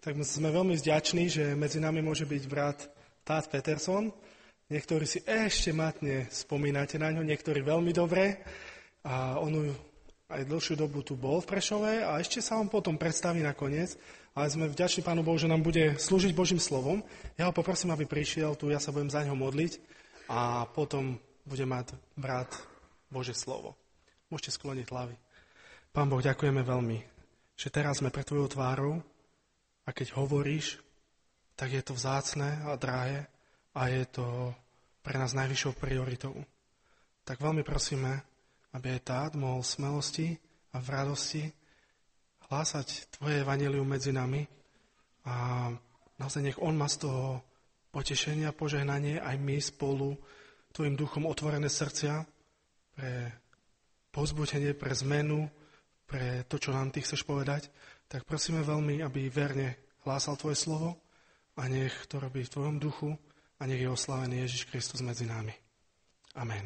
tak sme veľmi vďační, že medzi nami môže byť brat Tát Peterson. Niektorí si ešte matne spomínate na ňo, niektorí veľmi dobre. A on aj dlhšiu dobu tu bol v Prešove a ešte sa on potom predstaví nakoniec. Ale sme vďační Pánu Bohu, že nám bude slúžiť Božím slovom. Ja ho poprosím, aby prišiel tu, ja sa budem za ňo modliť a potom bude mať brat Božie slovo. Môžete skloniť hlavy. Pán Boh, ďakujeme veľmi, že teraz sme pred Tvojou tvárou a keď hovoríš, tak je to vzácne a drahé a je to pre nás najvyššou prioritou. Tak veľmi prosíme, aby aj Tát mohol v smelosti a v radosti hlásať Tvoje evanjelium medzi nami a naozaj nech on má z toho potešenia, požehnanie, aj my spolu Tvojim duchom otvorené srdcia pre povzbudenie, pre zmenu, pre to, čo nám Ty chceš povedať, tak prosíme veľmi, aby verne hlásal Tvoje slovo a nech to robí v Tvojom duchu a nech je oslavený Ježiš Kristus medzi nami. Amen.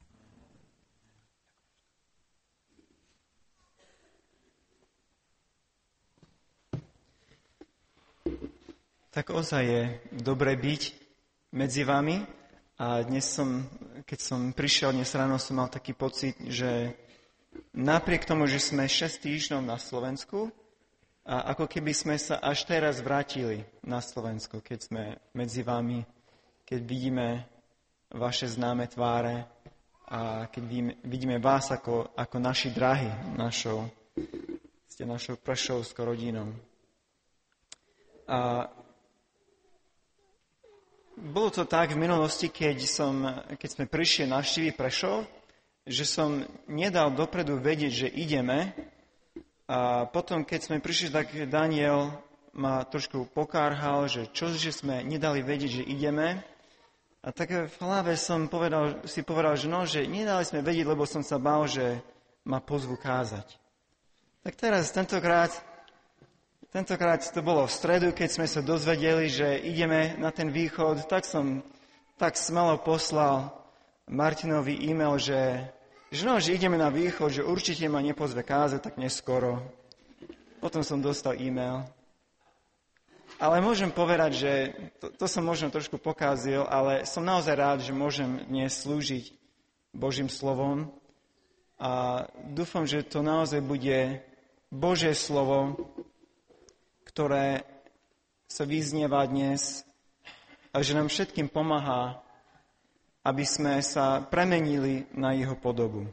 Tak ozaj je dobre byť medzi vami a keď som prišiel dnes ráno, som mal taký pocit, že napriek tomu, že sme 6 týždňov na Slovensku, a ako keby sme sa až teraz vrátili na Slovensko, keď sme medzi vami, keď vidíme vaše známe tváre a keď vidíme vás ako naši drahí, ste našou prešovskou rodinou. A bolo to tak v minulosti, keď sme prišli navštíviť Prešov, že som nedal dopredu vedieť, že ideme. A potom, keď sme prišli, tak Daniel ma trošku pokárhal, že sme nedali vedieť, že ideme. A tak v hlave som si povedal, že nedali sme vedieť, lebo som sa bál, že ma pozvú kázať. Tak teraz, tentokrát to bolo v stredu, keď sme sa dozvedeli, že ideme na ten východ, tak som tak smelo poslal Martinovi e-mail, že ideme na východ, že určite ma nepozve kázať tak neskoro. Potom som dostal e-mail. Ale môžem povedať, že to som možno trošku pokazil, ale som naozaj rád, že môžem dnes slúžiť Božím slovom. A dúfam, že to naozaj bude Božie slovo, ktoré sa vyznieva dnes a že nám všetkým pomáha, aby sme sa premenili na jeho podobu.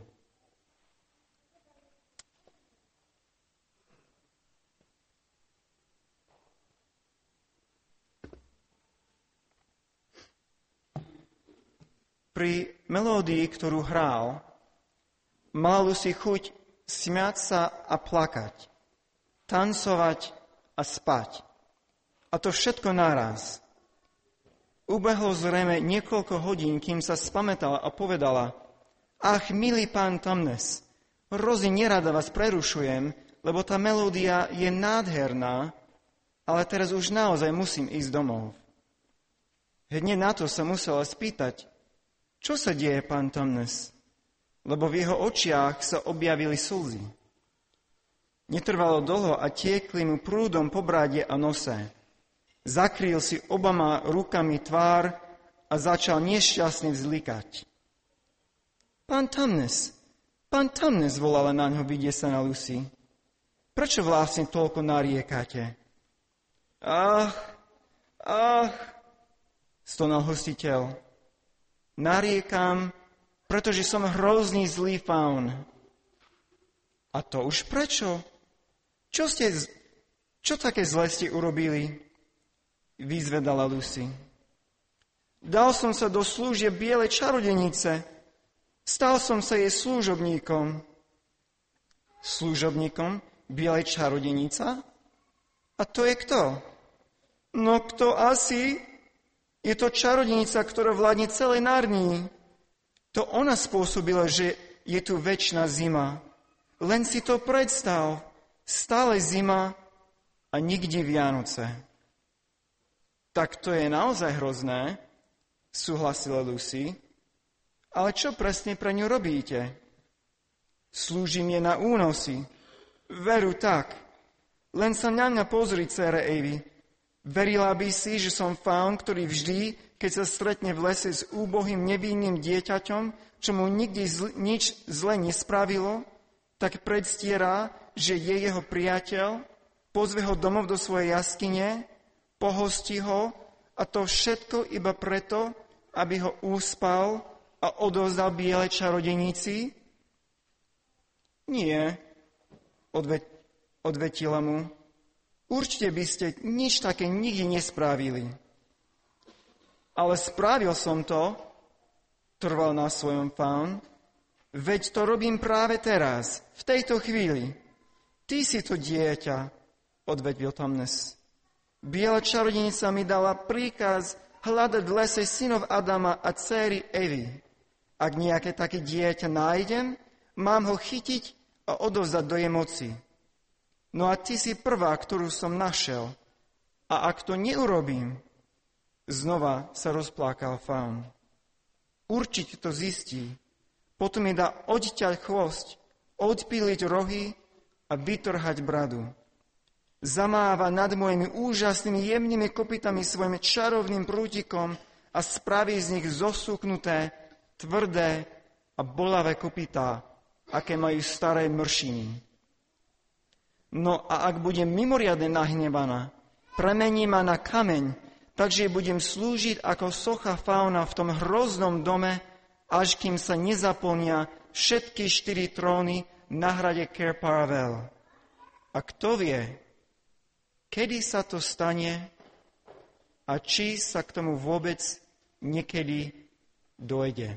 Pri melódii, ktorú hral, mal si chuť smiať sa a plakať, tancovať a spať. A to všetko naraz. Ubehlo zrejme niekoľko hodín, kým sa spamätala a povedala: Ach, milý pán Tamnes, hrozne nerada vás prerušujem, lebo tá melódia je nádherná, ale teraz už naozaj musím ísť domov. Hneď na to sa musela spýtať: Čo sa deje, pán Tamnes? Lebo v jeho očiach sa objavili slzy. Netrvalo dlho a tiekli mu prúdom po brade a nose. Zakrýl si obama rukami tvár a začal nešťastne vzlikať. Pán Tamnes, volala na ňo vydesená Lucy. Prečo vlastne toľko nariekate? Ach, stonal hostiteľ. Nariekam, pretože som hrozný zlý faun. A to už prečo? Čo také zle ste urobili? Vyzvedala Lucy. Dal som sa do služieb bielej čarodenice. Stal som sa jej služobníkom. Služobníkom bielej čarodenica? A to je kto? No kto asi? Je to čarodenica, ktorá vládne celej Narnii. To ona spôsobila, že je tu večná zima. Len si to predstav. Stále zima a nikdy Vianoce. Tak to je naozaj hrozné, súhlasila Lucy. Ale čo presne pre ňu robíte? Slúžim je na únosy. Veru tak. Len sa na mňa pozri, dcére Eivy. Verila by si, že som faun, ktorý vždy, keď sa stretne v lese s úbohým nevinným dieťaťom, čo mu nikdy nič zle nespravilo, tak predstiera, že je jeho priateľ, pozve ho domov do svojej jaskyne, pohostí ho a to všetko iba preto, aby ho uspal a odovzdal bielej čarodejnici? Nie, odvetila mu. Určite by ste nič také nikdy nespravili. Ale spravil som to, trval na svojom faun, veď to robím práve teraz, v tejto chvíli. Ty si to dieťa, odvetil Tamnes. Biela čarodejnica mi dala príkaz hľadať v lese synov Adama a dcéry Evy. Ak nejaké také dieťa nájdem, mám ho chytiť a odovzdať do jej moci. No a ty si prvá, ktorú som našiel. A ak to neurobím, znova sa rozplakal faun. Určite to zistí. Potom mi dá odťať chvost, odpíliť rohy a vytrhať bradu. Zamáva nad mojimi úžasnými jemnými kopytami svojim čarovným prútikom a spraví z nich zosúknuté, tvrdé a bolavé kopytá, aké majú staré mršiny. No a ak budem mimoriadne nahnevaná, premení ma na kameň, takže budem slúžiť ako socha fauna v tom hroznom dome, až kým sa nezaplnia všetky 4 tróny na hrade Cair Paravel. A kto vie, kedy sa to stane a či sa k tomu vôbec niekedy dojde.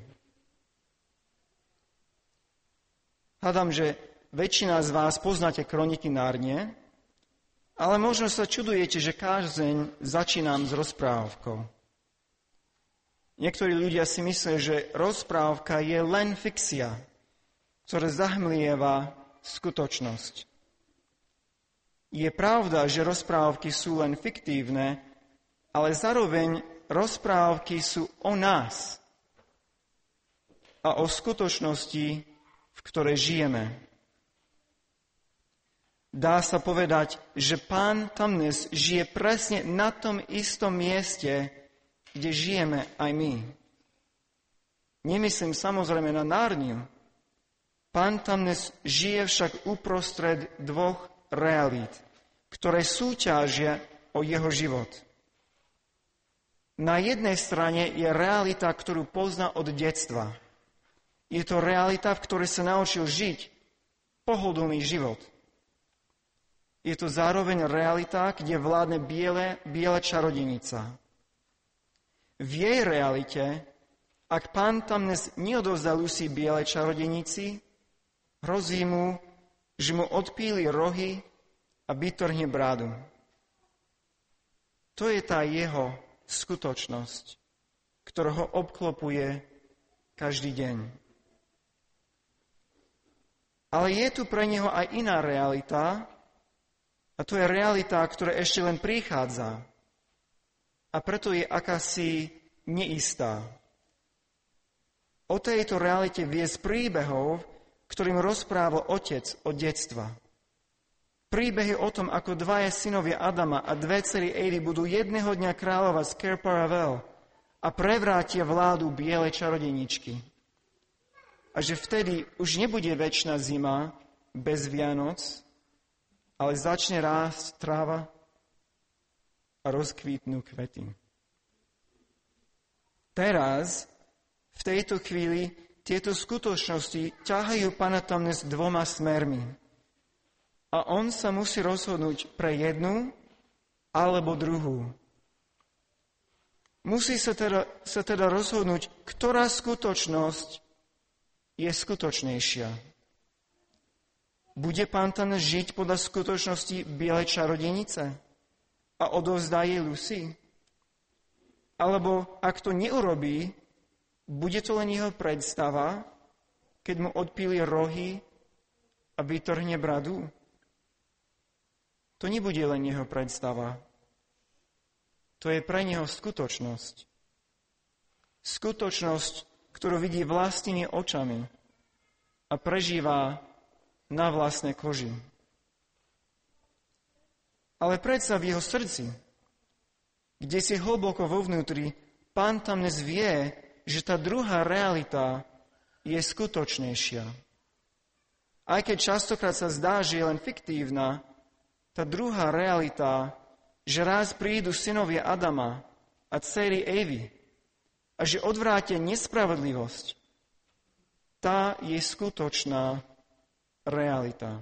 Hádam, že väčšina z vás poznáte Kroniky Nárnie, ale možno sa čudujete, že kázeň začínam s rozprávkou. Niektorí ľudia si myslia, že rozprávka je len fikcia, ktorá zahmlieva skutočnosť. Je pravda, že rozprávky sú len fiktívne, ale zároveň rozprávky sú o nás a o skutočnosti, v ktorej žijeme. Dá sa povedať, že pán Tamnes žije presne na tom istom mieste, kde žijeme aj my. Nemyslím samozrejme na Nárniu. Pán Tamnes žije však uprostred dvoch realít, ktoré súťažia o jeho život. Na jednej strane je realita, ktorú pozná od detstva. Je to realita, v ktorej sa naučil žiť pohodlný život. Je to zároveň realita, kde vládne biela čarodejnica. V jej realite, ak pán Tamnes neodovzdá Lucy bielej čarodejnici, hrozí mu, že mu odpíli rohy a vytrhne brádu. To je tá jeho skutočnosť, ktorá ho obklopuje každý deň. Ale je tu pre neho aj iná realita, a to je realita, ktorá ešte len prichádza. A preto je akási neistá. O tejto realite vie z príbehov, ktorým rozprával otec od detstva. Príbehy o tom, ako dvaja synovia Adama a dve dcery Evy budú jedného dňa kráľovať z Cair Paravel a prevrátia vládu bielej čarodejničky. A že vtedy už nebude večná zima bez Vianoc, ale začne rásť tráva a rozkvítnú kvety. Teraz, v tejto chvíli, tieto skutočnosti ťahajú pána Tamnes dvoma smermi. A on sa musí rozhodnúť pre jednu alebo druhú. Musí sa teda rozhodnúť, ktorá skutočnosť je skutočnejšia. Bude pán Tamnes žiť podľa skutočnosti bielej čarodejnice a odovzdá jej Lucy? Alebo ak to neurobí, bude to len jeho predstava, keď mu odpíli rohy a vytrhne bradu? To nebude len jeho predstava. To je pre neho skutočnosť. Skutočnosť, ktorú vidí vlastnými očami a prežíva na vlastnej koži. Ale predsa v jeho srdci, kde si hlboko vo vnútri, Pán tam dnes vie, že tá druhá realita je skutočnejšia. Aj keď častokrát sa zdá, že je len fiktívna, tá druhá realita, že raz prídu synovia Adama a dcery Evy a že odvrátia nespravodlivosť, tá je skutočná realita.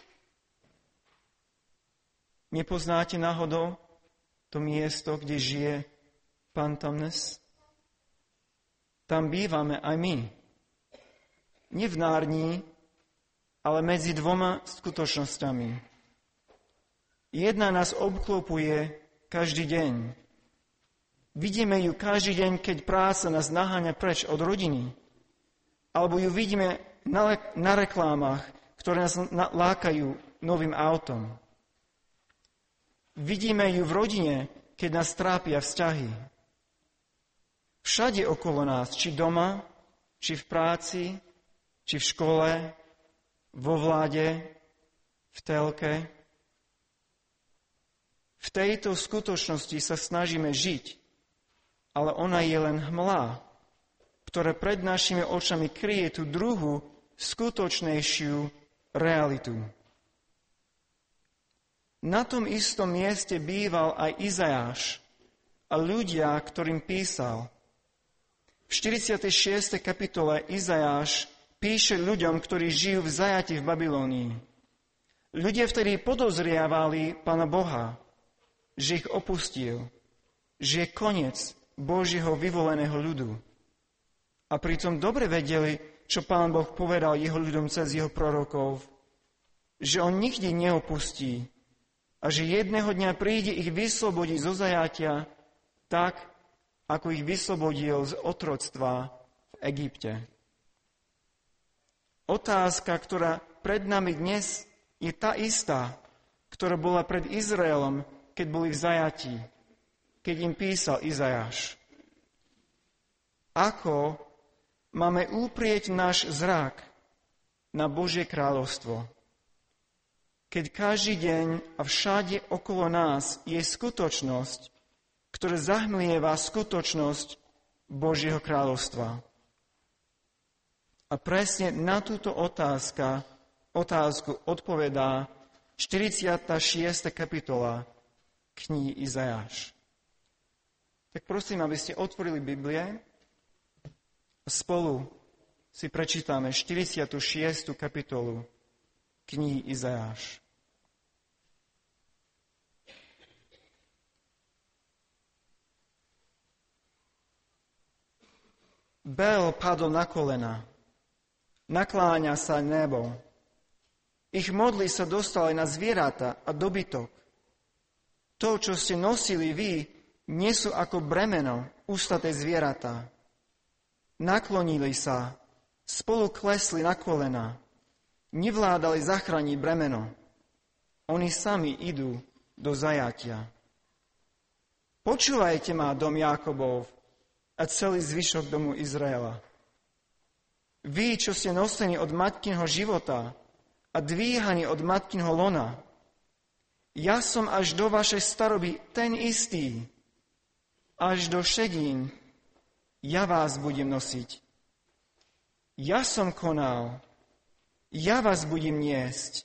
Nepoznáte náhodou to miesto, kde žije Pán Tamnes? Tam bývame aj my. Nie v Nárni, ale medzi dvoma skutočnosťami. Jedna nás obklopuje každý deň. Vidíme ju každý deň, keď práca nás naháňa preč od rodiny. Alebo ju vidíme na reklámach, ktoré nás lákajú novým autom. Vidíme ju v rodine, keď nás trápia vzťahy. Všade okolo nás, či doma, či v práci, či v škole, vo vláde, v telke. V tejto skutočnosti sa snažíme žiť, ale ona je len hmla, ktorá pred našimi očami kryje tú druhú, skutočnejšiu realitu. Na tom istom mieste býval aj Izajáš a ľudia, ktorým písal. V 46. kapitole Izajáš píše ľuďom, ktorí žijú v zajatí v Babylónii. Ľudia vtedy podozrievali Pána Boha, že ich opustil, že je koniec Božieho vyvoleného ľudu. A pritom dobre vedeli, čo Pán Boh povedal jeho ľuďom cez jeho prorokov, že on nikdy neopustí a že jedného dňa príde ich vyslobodiť zo zajatia tak, ako ich vyslobodil z otroctva v Egypte. Otázka, ktorá pred nami dnes je tá istá, ktorá bola pred Izraelom, keď boli v zajatí, keď im písal Izajáš. Ako máme uprieť náš zrak na Božie kráľovstvo, keď každý deň a všade okolo nás je skutočnosť, ktorá zahmlieva skutočnosť Božieho kráľovstva. A presne na túto otázku odpovedá 46. kapitola knihy Izajáš. Tak prosím, aby ste otvorili Biblie a spolu si prečítame 46. kapitolu knihy Izajáš. Bel padol na kolena, nakláňa sa nebo. Ich modly sa dostali na zvieratá a dobytok. To, čo ste nosili vy, nesú ako bremeno ústaté zvieratá. Naklonili sa, spolu klesli na kolena, nevládali zachrániť bremeno. Oni sami idú do zajatia. Počúvajte ma, dom Jákobov, a celý zvyšok domu Izraela. Vy, čo ste nosení od matkinho života a dvíhaní od matkinho lona, ja som až do vašej staroby ten istý, až do šedín ja vás budem nosiť. Ja som konal, ja vás budem niesť.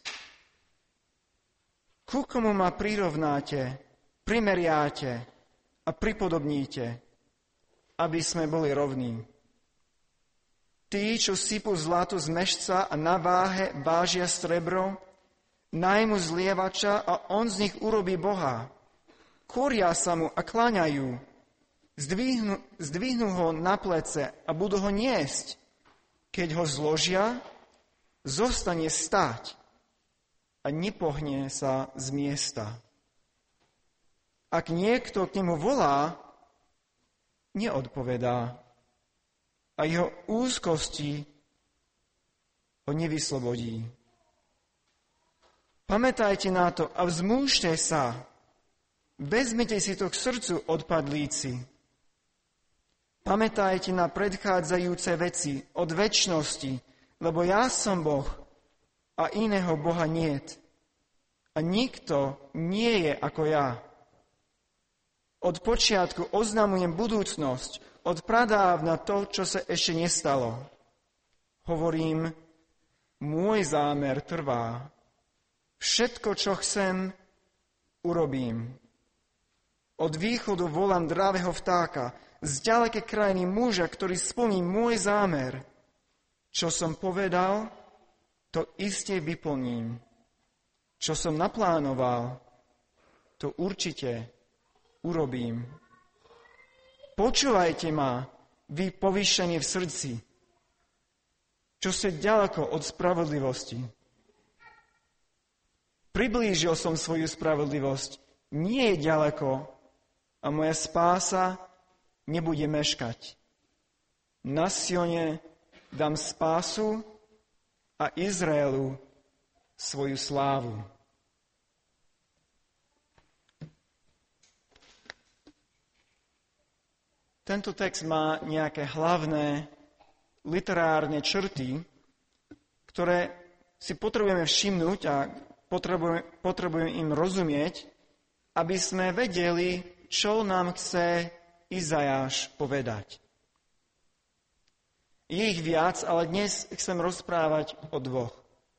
Ku komu ma prirovnáte, primeriáte a pripodobníte, aby sme boli rovní. Tí, čo sypú zlato z mešca a na váhe vážia strebro, najmu zlievača a on z nich urobí Boha. Koria sa mu a kláňajú. Zdvihnú ho na plece a budú ho niesť. Keď ho zložia, zostane stáť a nepohne sa z miesta. Ak niekto k nemu volá, neodpovedá a jeho úzkosti ho nevyslobodí. Pamätajte na to a vzmúžte sa. Vezmite si to k srdcu, odpadlíci. Pamätajte na predchádzajúce veci od večnosti, lebo ja som Boh a iného Boha niet. A nikto nie je ako ja. Od počiatku oznamujem budúcnosť, od pradávna to, čo sa ešte nestalo. Hovorím, môj zámer trvá. Všetko, čo chcem, urobím. Od východu volám dravého vtáka, z ďalekej krajiny muža, ktorý splní môj zámer. Čo som povedal, to iste vyplním. Čo som naplánoval, to určite urobím. Počúvajte ma, vy povýšení v srdci, čo ste ďaleko od spravodlivosti. Priblížil som svoju spravodlivosť, nie je ďaleko a moja spása nebude meškať. Na Sione dám spásu a Izraelu svoju slávu. Tento text má nejaké hlavné literárne črty, ktoré si potrebujeme všimnúť a potrebujeme im rozumieť, aby sme vedeli, čo nám chce Izajáš povedať. Je ich viac, ale dnes chcem rozprávať o dvoch.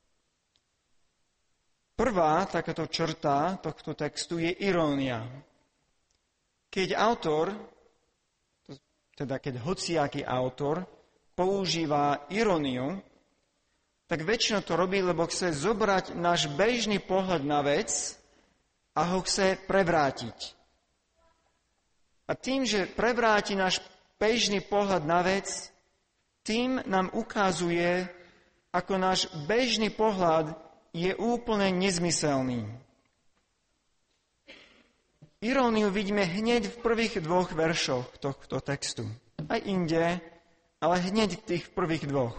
Prvá takáto črta tohto textu je irónia. Keď autor, teda keď hociaký autor používa iróniu, tak väčšinou to robí, lebo chce zobrať náš bežný pohľad na vec a ho chce prevrátiť. A tým, že prevráti náš bežný pohľad na vec, tým nám ukazuje, ako náš bežný pohľad je úplne nezmyselný. Iróniu vidíme hneď v prvých dvoch veršoch tohto textu. Aj inde, ale hneď v tých prvých dvoch.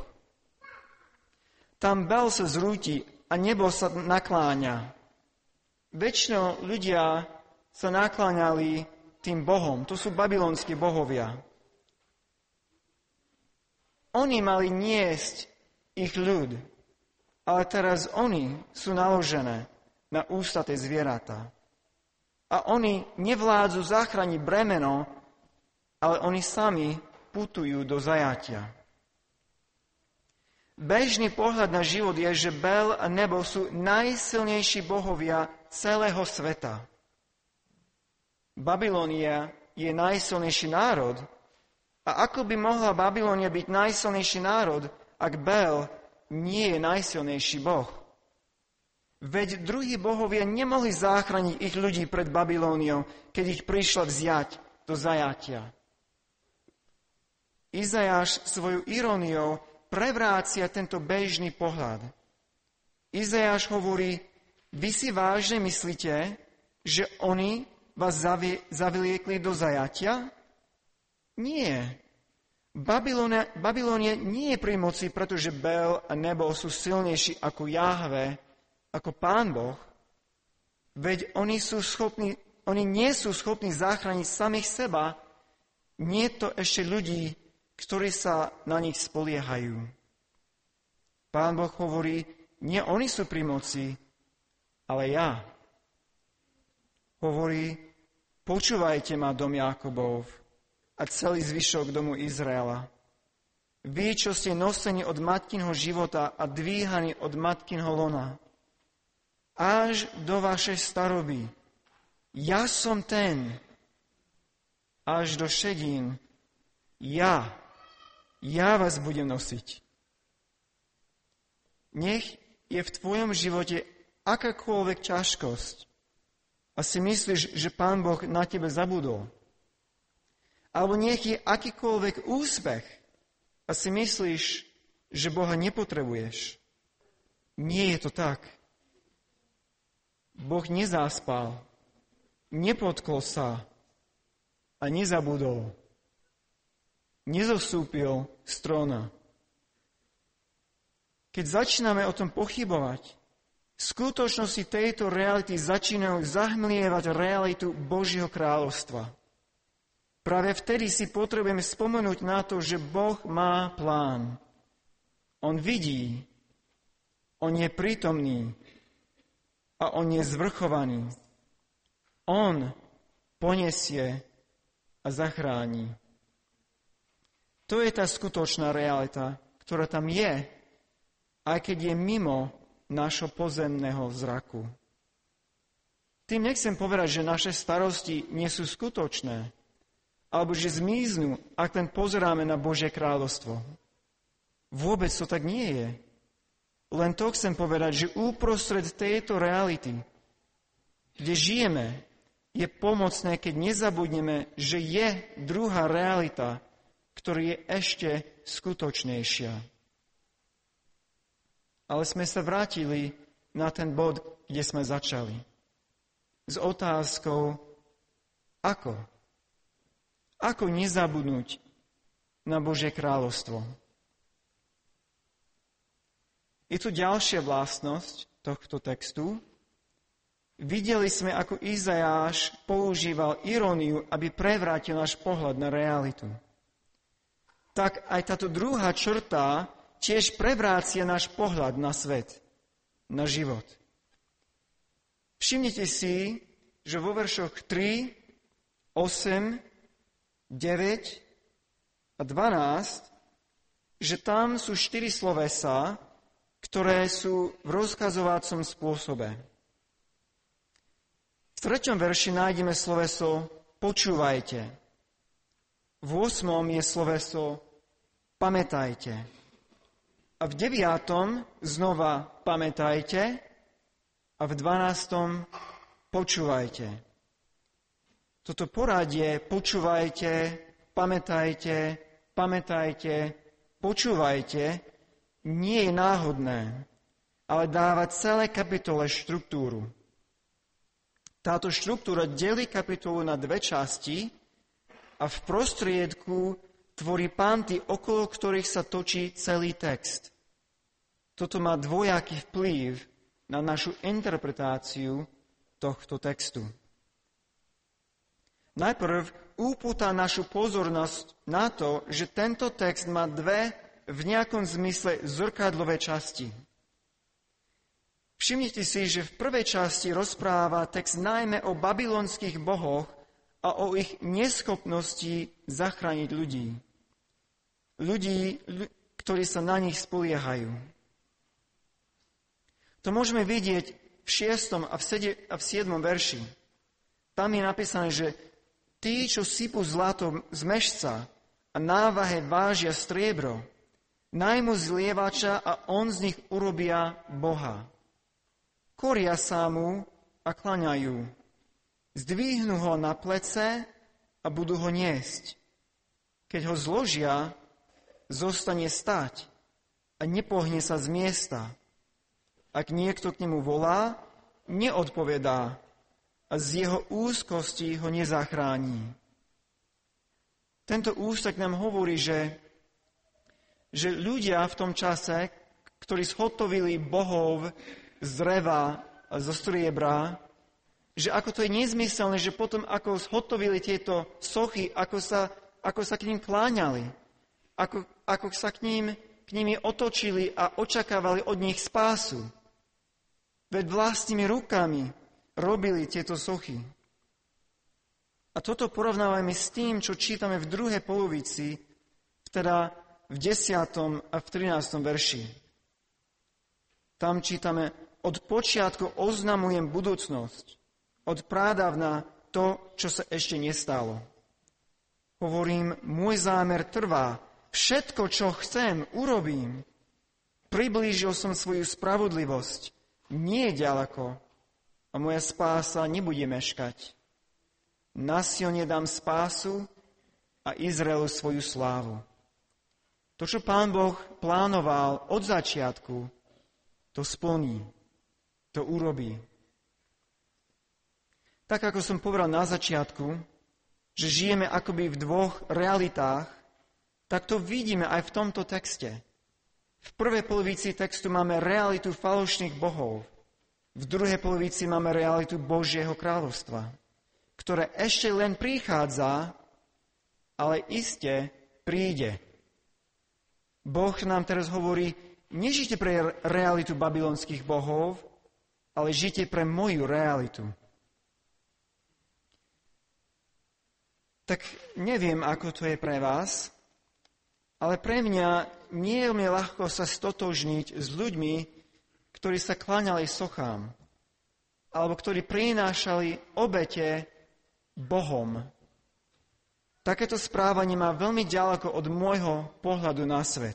Tam Bel sa zrúti a nebo sa nakláňa. Väčšinou ľudia sa nakláňali tým bohom. To sú babylonskí bohovia. Oni mali niesť ich ľud, ale teraz oni sú naložené na ústaté zvieratá. A oni nevládzu zachrániť bremeno, ale oni sami putujú do zajatia. Bežný pohľad na život je, že Bel a nebo sú najsilnejší bohovia celého sveta. Babylónia je najsilnejší národ. A ako by mohla Babylónia byť najsilnejší národ, ak Bel nie je najsilnejší boh? Veď druhí bohovia nemohli záchrániť ich ľudí pred Babylóniou, keď ich prišla vziať do zajatia. Izajáš svojou iróniou prevrácia tento bežný pohľad. Izajáš hovorí, vy si vážne myslíte, že oni vás zaviliekli do zajatia? Nie. Babylónia nie je pri moci, pretože Bel a nebo sú silnejší ako Jahve, ako Pán Boh. Veď oni nie sú schopní zachrániť samých seba, nie to ešte ľudí, ktorí sa na nich spoliehajú. Pán Boh hovorí, nie oni sú pri moci, ale ja. Hovorí, počúvajte ma, dom Jákobov, a celý zvyšok domu Izraela. Vy, čo ste nosení od matkinho života a dvíhaní od matkinho lona, až do vašej staroby. Ja som ten, až do šedín. Ja vás budem nosiť. Nech je v tvojom živote akákoľvek ťažkosť a si myslíš, že Pán Boh na tebe zabudol. Alebo nech je akýkoľvek úspech a si myslíš, že Boha nepotrebuješ. Nie je to tak. Boh nezaspal, nepotkol sa a nezabudol. Nezosúpil z tróna. Keď začíname o tom pochybovať, v skutočnosti tejto reality začínajú zahmlievať realitu Božieho kráľovstva. Práve vtedy si potrebujeme spomenúť na to, že Boh má plán. On vidí, on je prítomný a on je zvrchovaný. On poniesie a zachráni. To je tá skutočná realita, ktorá tam je, aj keď je mimo nášho pozemného zraku. Tým nechcem povedať, že naše starosti nie sú skutočné, alebo že zmiznú, ak len pozeráme na Božie kráľovstvo. Vôbec to tak nie je. Len to chcem povedať, že uprostred tejto reality, kde žijeme, je pomocné, keď nezabudneme, že je druhá realita, ktorá je ešte skutočnejšia. Ale sme sa vrátili na ten bod, kde sme začali. S otázkou, ako? Ako nezabudnúť na Božie kráľovstvo? Je tu ďalšia vlastnosť tohto textu. Videli sme, ako Izajáš používal iróniu, aby prevrátil náš pohľad na realitu. Tak aj táto druhá črta tiež prevrácia náš pohľad na svet, na život. Všimnite si, že vo veršoch 3, 8, 9 a 12, že tam sú 4 slovesá, ktoré sú v rozkazovacom spôsobe. V 3. verši nájdeme sloveso počúvajte. V 8. je sloveso pamätajte. A v 9. znova pamätajte a v 12. počúvajte. Toto poradie počúvajte, pamätajte, pamätajte, počúvajte nie je náhodné, ale dáva celé kapitole štruktúru. Táto štruktúra delí kapitolu na 2 časti a v prostriedku tvorí panty, okolo ktorých sa točí celý text. Toto má dvojaký vplyv na našu interpretáciu tohto textu. Najprv upúta našu pozornosť na to, že tento text má 2 v nejakom zmysle zrkadlové časti. Všimnite si, že v prvej časti rozpráva text najmä o babylonských bohoch a o ich neschopnosti zachrániť ľudí. Ľudí, ktorí sa na nich spoliehajú. To môžeme vidieť v 6. a v 7. verši. Tam je napísané, že tí, čo sypú zlato z mešca a návahe vážia striebro, najmu zlievača a on z nich urobia Boha. Koria sa mu a klaňajú. Zdvihnú ho na plece a budú ho niesť. Keď ho zložia, zostane stať a nepohne sa z miesta. Ak niekto k nemu volá, neodpovedá a z jeho úzkosti ho nezachrání. Tento úsek nám hovorí, že ľudia v tom čase, ktorí zhotovili bohov z dreva a zo striebra, že ako to je nezmyselné, že potom ako zhotovili tieto sochy, ako sa k ním kláňali, ako sa k nimi otočili a očakávali od nich spásu. Veď vlastnými rukami robili tieto sochy. A toto porovnávame s tým, čo čítame v druhej polovici, teda v 10. a v 13. verši. Tam čítame, od počiatku oznamujem budúcnosť, od prádavna to, čo sa ešte nestalo. Hovorím, môj zámer trvá, všetko, čo chcem, urobím. Priblížil som svoju spravodlivosť, nie je ďaleko a moja spása nebude meškať. Na Sione dám spásu a Izraelu svoju slávu. To, čo Pán Boh plánoval od začiatku, to splní, to urobí. Tak, ako som povedal na začiatku, že žijeme akoby v 2 realitách, tak to vidíme aj v tomto texte. V prvej polovici textu máme realitu falošných bohov. V druhej polovici máme realitu Božieho kráľovstva, ktoré ešte len prichádza, ale iste príde. Boh nám teraz hovorí, nežite pre realitu babylonských bohov, ale žite pre moju realitu. tak neviem, ako to je pre vás, ale pre mňa nie je mi ľahko sa stotožniť s ľuďmi, ktorí sa kláňali sochám, alebo ktorí prinášali obete Bohom. Takéto správanie má veľmi ďaleko od môjho pohľadu na svet.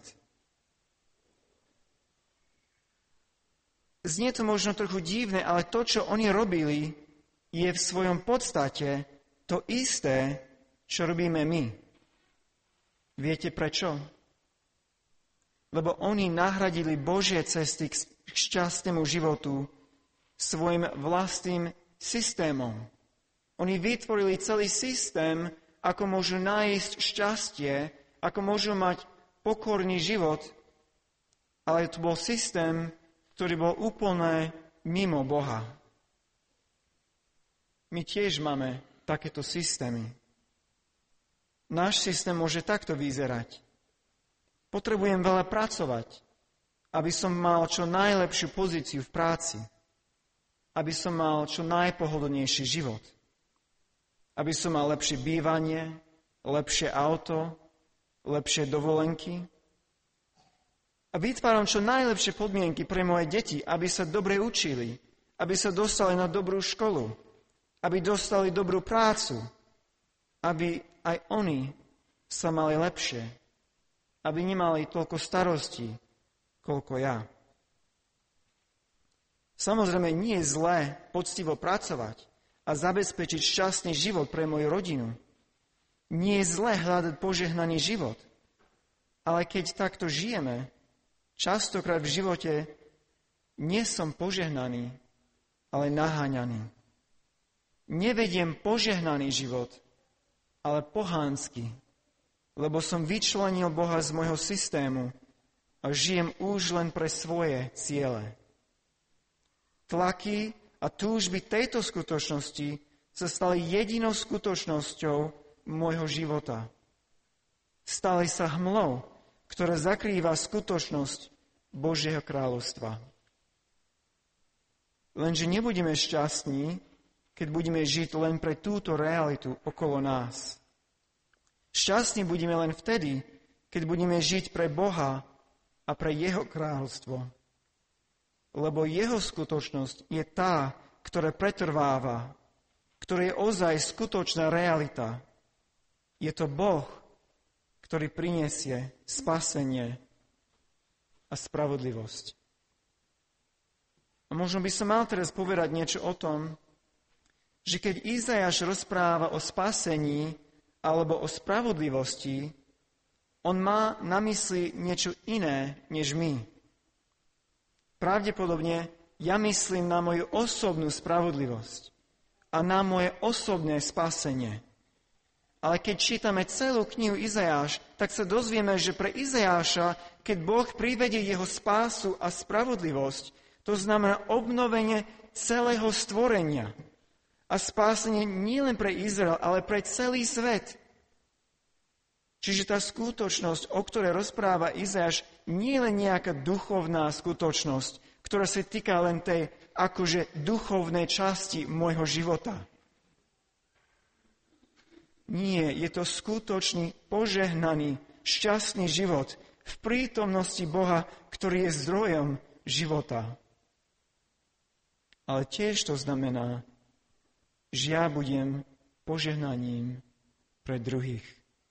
Znie to možno trochu divné, ale to, čo oni robili, je v svojom podstate to isté, čo robíme my. Viete prečo? Lebo oni nahradili Božie cesty k šťastnému životu svojim vlastným systémom. Oni vytvorili celý systém, ako môžu nájsť šťastie, ako môžu mať pokorný život, ale to bol systém, ktorý bol úplne mimo Boha. My tiež máme takéto systémy. Náš systém môže takto vyzerať. Potrebujem veľa pracovať, aby som mal čo najlepšiu pozíciu v práci, aby som mal čo najpohodlnejší život, aby som mal lepšie bývanie, lepšie auto, lepšie dovolenky. A vytváram čo najlepšie podmienky pre moje deti, aby sa dobre učili, aby sa dostali na dobrú školu, aby dostali dobrú prácu, aby aj oni sa mali lepšie, aby nemali toľko starostí, koľko ja. Samozrejme, nie je zlé poctivo pracovať a zabezpečiť šťastný život pre moju rodinu. Nie je zlé hľadať požehnaný život. Ale keď takto žijeme, častokrát v živote nie som požehnaný, ale naháňaný. Nevediem požehnaný život, ale pohánsky, lebo som vyčlenil Boha z môjho systému a žijem už len pre svoje ciele. Tlaky a túžby tejto skutočnosti sa stali jedinou skutočnosťou môjho života. Stali sa hmlou, ktorá zakrýva skutočnosť Božieho kráľovstva. Lenže nebudeme šťastní, keď budeme žiť len pre túto realitu okolo nás. Šťastní budeme len vtedy, keď budeme žiť pre Boha a pre Jeho kráľovstvo. Lebo Jeho skutočnosť je tá, ktorá pretrváva, ktorá je ozaj skutočná realita. Je to Boh, ktorý prinesie spasenie a spravodlivosť. A možno by som mal teraz povedať niečo o tom, že keď Izajáš rozpráva o spasení alebo o spravodlivosti, on má na mysli niečo iné než my. Pravdepodobne ja myslím na moju osobnú spravodlivosť a na moje osobné spasenie. Ale keď čítame celú knihu Izajáš, tak sa dozvieme, že pre Izajáša, keď Boh privedie jeho spásu a spravodlivosť, to znamená obnovenie celého stvorenia. A spásenie nie len pre Izrael, ale pre celý svet. Čiže tá skutočnosť, o ktorej rozpráva Izajáš, nie je len nejaká duchovná skutočnosť, ktorá sa týka len tej akože duchovnej časti môjho života. Nie, je to skutočný, požehnaný, šťastný život v prítomnosti Boha, ktorý je zdrojom života. Ale tiež to znamená, že ja budem požehnaním pre druhých.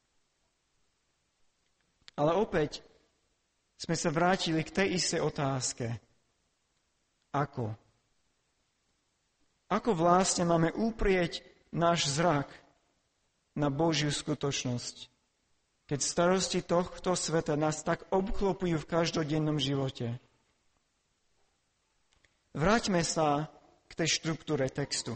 Ale opäť sme sa vrátili k tej istej otázke. Ako? Ako vlastne máme uprieť náš zrak na Božiu skutočnosť, keď starosti tohto sveta nás tak obklopujú v každodennom živote? Vráťme sa k tej štruktúre textu.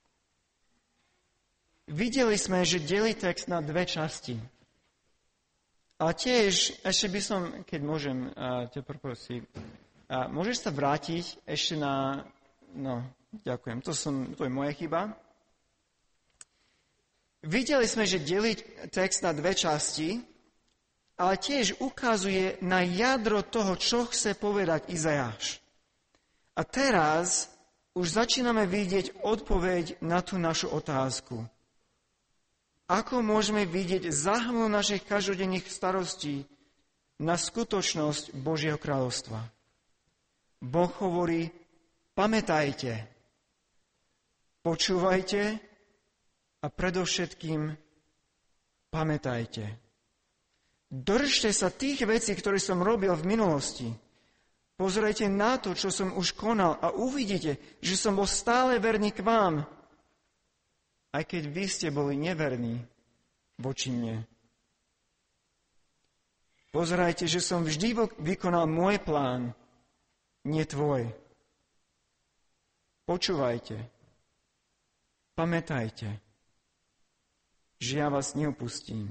Videli sme, že delí text na dve časti. A tiež, ešte by som, keď môžem ťa poprosiť, môžeš sa vrátiť ešte na... No, ďakujem, to je moja chyba. Videli sme, že delí text na dve časti, ale tiež ukazuje na jadro toho, čo chce povedať Izajáš. A teraz už začíname vidieť odpoveď na tú našu otázku. Ako môžeme vidieť za hmlu našich každodenných starostí na skutočnosť Božieho kráľovstva? Boh hovorí, pamätajte, počúvajte a predovšetkým pamätajte. Držte sa tých vecí, ktoré som robil v minulosti. Pozerajte na to, čo som už konal a uvidíte, že som bol stále verný k vám, aj keď vy ste boli neverní voči mne. Pozerajte, že som vždy vykonal môj plán, nie tvoj. Počúvajte, pamätajte, že ja vás neopustím.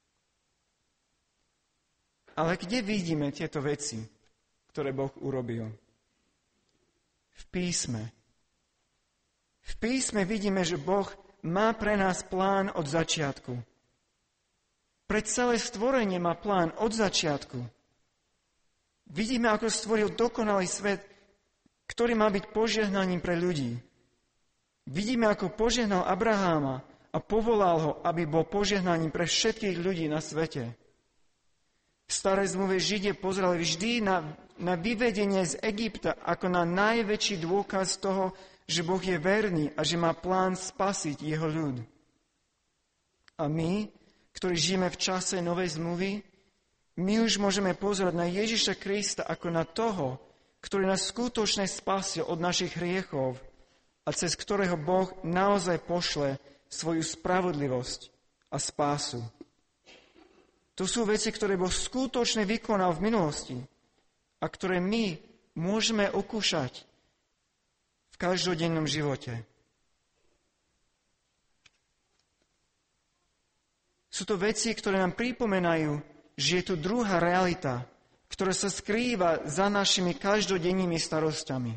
Ale kde vidíme tieto veci, ktoré Boh urobil? V písme. V písme vidíme, že Boh má pre nás plán od začiatku. Pre celé stvorenie má plán od začiatku. Vidíme, ako stvoril dokonalý svet, ktorý má byť požehnaním pre ľudí. Vidíme, ako požehnal Abraháma a povolal ho, aby bol požehnaním pre všetkých ľudí na svete. V starej zmluve Židia pozerali vždy na vyvedenie z Egypta ako na najväčší dôkaz toho, že Boh je verný a že má plán spasiť jeho ľud. A my, ktorí žijeme v čase novej zmluvy, my už môžeme pozerať na Ježiša Krista ako na toho, ktorý nás skutočne spasil od našich hriechov a cez ktorého Boh naozaj pošle svoju spravodlivosť a spásu. To sú veci, ktoré Boh skutočne vykonal v minulosti a ktoré my môžeme okúšať v každodennom živote. Sú to veci, ktoré nám pripomenajú, že je tu druhá realita, ktorá sa skrýva za našimi každodennými starosťami.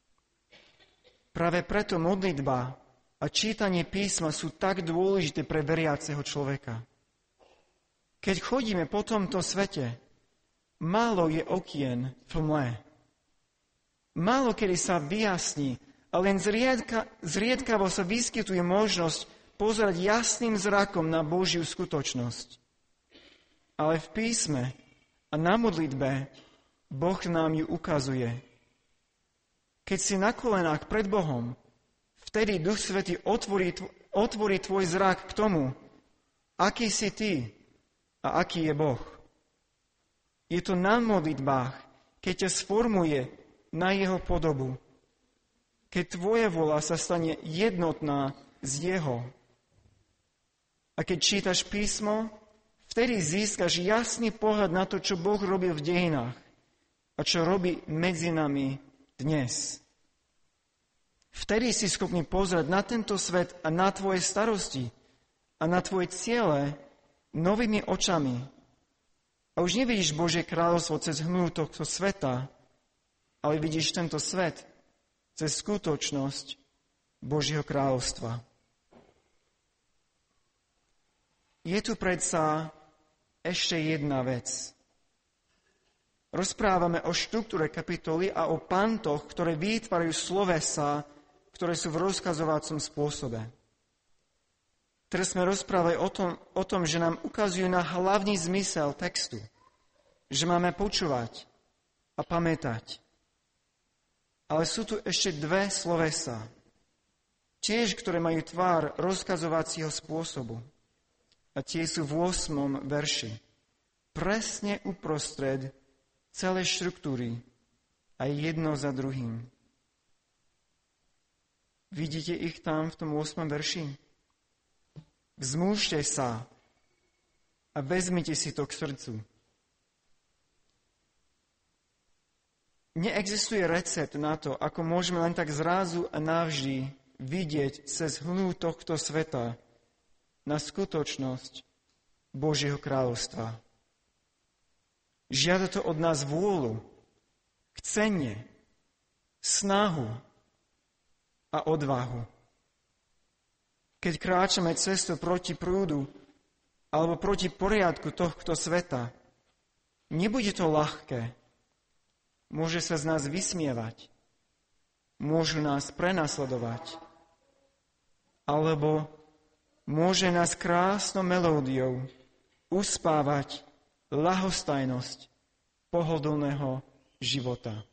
Práve preto modlitba a čítanie písma sú tak dôležité pre veriaceho človeka. Keď chodíme po tomto svete, málo je okien v mle. Málo kedy sa vyjasní a len zriedkavo sa vyskytuje možnosť pozerať jasným zrakom na Božiu skutočnosť. Ale v písme a na modlitbe Boh nám ju ukazuje. Keď si na kolenách pred Bohom, vtedy Duch Svätý otvorí tvoj zrak k tomu, aký si ty a aký je Boh. Je to na modlitbách, keď ťa sformuje na jeho podobu. Keď tvoja vôľa sa stane jednotná s jeho. A keď čítaš písmo, vtedy získaš jasný pohľad na to, čo Boh robil v dejinách a čo robí medzi nami dnes. Vtedy si schopný pozerať na tento svet a na tvoje starosti a na tvoje ciele novými očami. A už nevidíš Božie kráľovstvo cez hmlu tohto sveta, ale vidíš tento svet cez skutočnosť Božieho kráľovstva. Je tu predsa ešte jedna vec. Rozprávame o štruktúre kapitoly a o pantoch, ktoré vytvárajú slovesa, ktoré sú v rozkazovacom spôsobe. Teraz sme rozprávali o tom, že nám ukazujú na hlavný zmysel textu, že máme počúvať a pamätať. Ale sú tu ešte dve slovesa, tiež, ktoré majú tvár rozkazovacieho spôsobu. A tie sú v 8. verši. Presne uprostred celej štruktúry a jedno za druhým. Vidíte ich tam v tom 8. verši? Vzmúžte sa a vezmite si to k srdcu. Neexistuje recept na to, ako môžeme len tak zrazu a navždy vidieť cez hmlu tohto sveta na skutočnosť Božieho kráľovstva. Žiada to od nás vôľu, chcenie, snahu a odvahu. Keď kráčame cestou proti prúdu alebo proti poriadku tohto sveta, nebude to ľahké. Môže sa z nás vysmievať, môžu nás prenasledovať, alebo môže nás krásnou melódiou uspávať ľahostajnosť pohodlného života.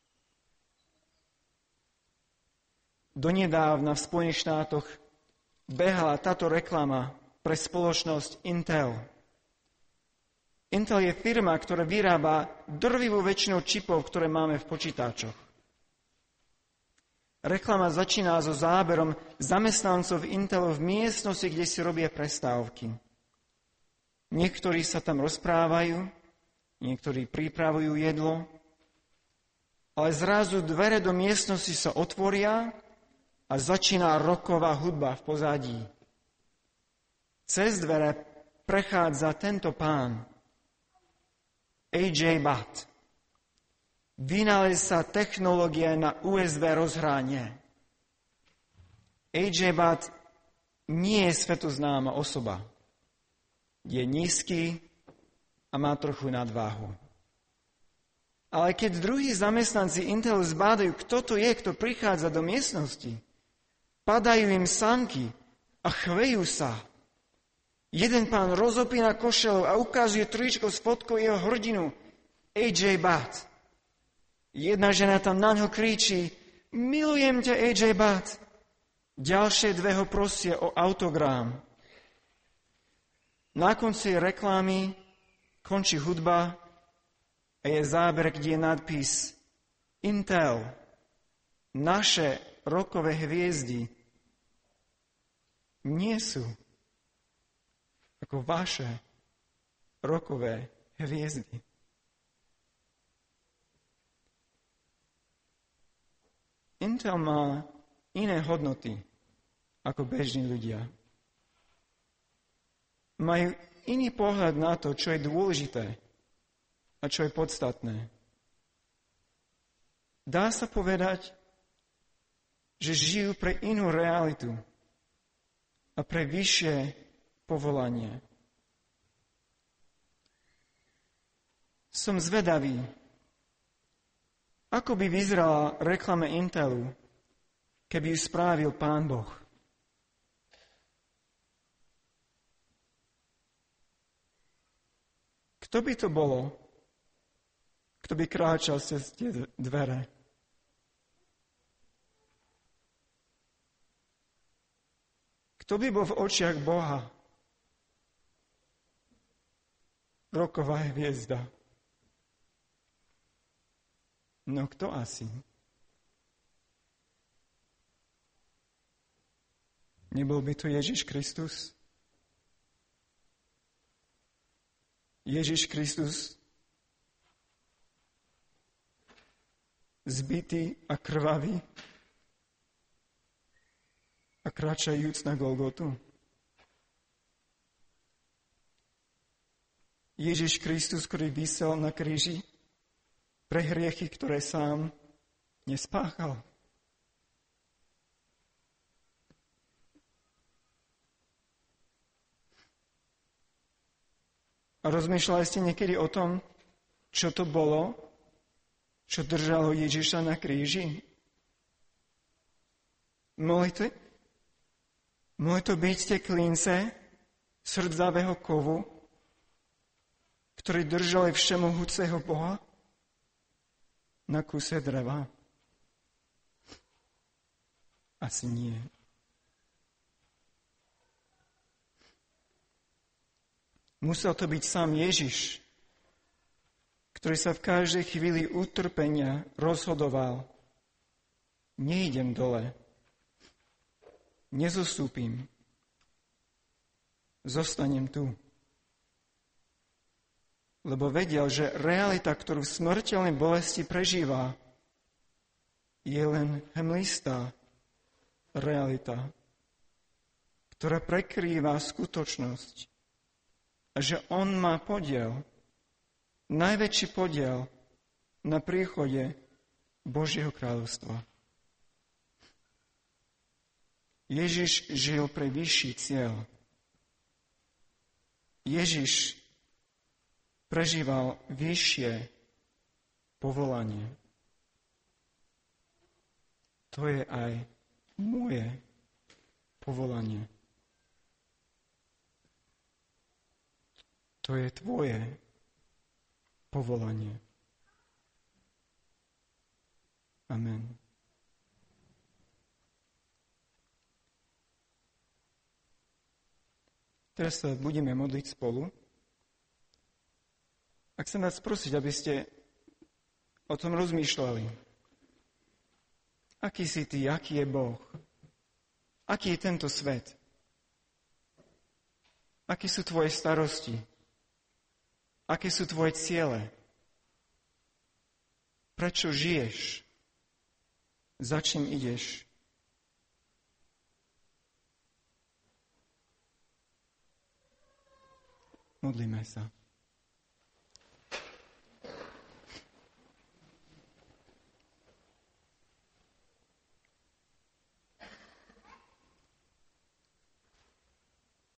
Donedávna v Spojených štátoch behala táto reklama pre spoločnosť Intel. Intel je firma, ktorá vyrába drvivú väčšinu čipov, ktoré máme v počítačoch. Reklama začína so záberom zamestnancov Intelu v miestnosti, kde si robia prestávky. Niektorí sa tam rozprávajú, niektorí pripravujú jedlo, ale zrazu dvere do miestnosti sa otvoria a začína rocková hudba v pozadí. Cez dvere prechádza tento pán, A.J. Butt. Vynalezca technológie na USB rozhranie. A.J. Butt nie je svetoznáma osoba. Je nízky a má trochu nadváhu. Ale keď druhí zamestnanci Intelu zbádajú, kto to je, kto prichádza do miestnosti, padajú im sanky a chvejú sa. Jeden pán rozopína košelu a ukazuje tričko s fotkou jeho hrdinu, A.J. Butt. Jedna žena tam na ňo kričí, milujem ťa, A.J. Butt. Ďalšie dve ho prosia o autogram. Na konci reklamy končí hudba a je záber, kde je nadpis Intel, naše rockové hviezdy nie sú ako vaše rockové hviezdy. Intel má iné hodnoty ako bežní ľudia. Majú iný pohľad na to, čo je dôležité a čo je podstatné. Dá sa povedať, že žijú pre inú realitu a pre vyššie povolanie. Som zvedavý, ako by vyzerala reklama Intelu, keby ju spravil Pán Boh. Kto by to bolo, kto by kráčal cez tie dvere? Kto by bol v očiach Boha? Roková hviezda. No kto asi? Nebol by to Ježiš Kristus? Ježiš Kristus zbitý a krvavý a kráčajúc na Golgotu. Ježiš Kristus, ktorý visel na kríži pre hriechy, ktoré sám nespáchal. A rozmýšľali ste niekedy o tom, čo to bolo, čo držalo Ježiša na kríži? Mohli to byť tie klince srdzavého kovu, ktorí držali všemohúceho Boha na kuse dreva? Asi nie. Musel to byť sám Ježiš, ktorý sa v každej chvíli utrpenia rozhodoval. Nejdem dole, nezostúpim, zostanem tu. Lebo vedel, že realita, ktorú v smrteľnej bolesti prežíva, je len hmlistá realita, ktorá prekrýva skutočnosť. A že on má podiel, najväčší podiel na príchode Božieho kráľovstva. Ježiš žil pre vyšší cieľ. Ježiš prežíval vyššie povolanie. To je aj moje povolanie. To je tvoje povolanie. Amen. Teraz sa budeme modliť spolu. A chcem vás prosiť, aby ste o tom rozmýšľali. Aký si ty, aký je Boh? Aký je tento svet? Aké sú tvoje starosti? Aké sú tvoje ciele? Prečo žiješ? Za čím ideš? Modlíme sa.